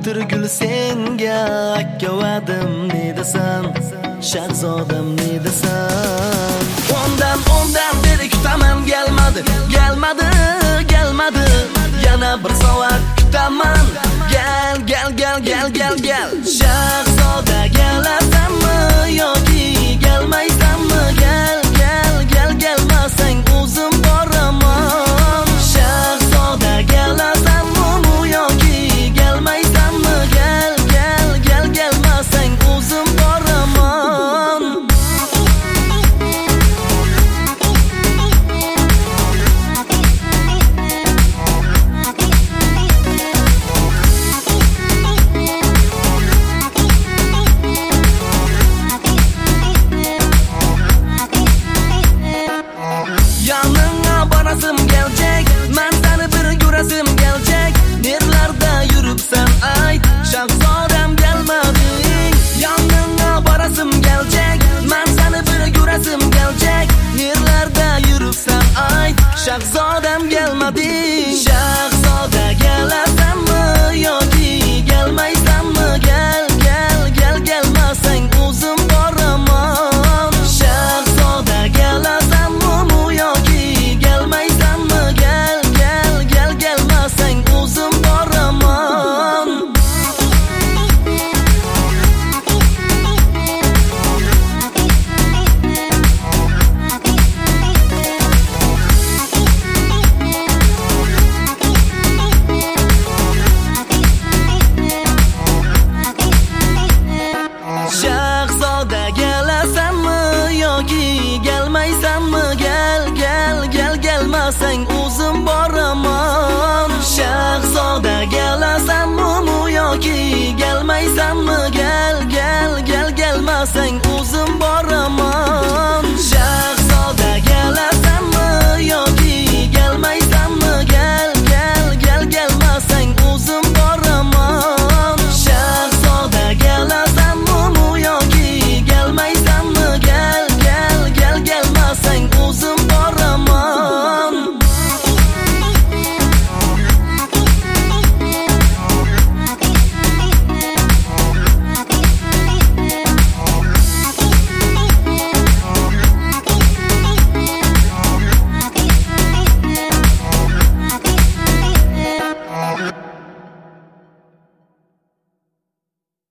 Turgul senga akkavadim ne desam, shahzodam ne desam. Ondan beri kutaman gelmadi. Yana bir soat kutaman. Gel. Shahzoda kelasanmi yoki kelmaysanmi? Kelmasang o'zim boraman. Shahzoda kelasanmi yoki kelmaysanmi? Kelmasang o'zim boraman. Yanına barasım gelecek, men seni bir göresim gelecek. Nerelerde yürüpsen ayt, shahzodam gelmedin. Yanına barasım gelecek, men seni bir göresim gelecek. Nerelerde yürüpsen ayt, shahzodam gelmedin. Shahzoda kelasanmi yoki kelmaysanmi? Kelmasang o'zim boraman. Shahzoda kelasanmi yoki kelmaysanmi? Kelmasang o'zim boraman. Shahzoda kelasanmi yoki kelmaysanmi? Kelmasang o'zim boraman. Shahzoda kelasanmi yoki kelmaysanmi? Kelmasang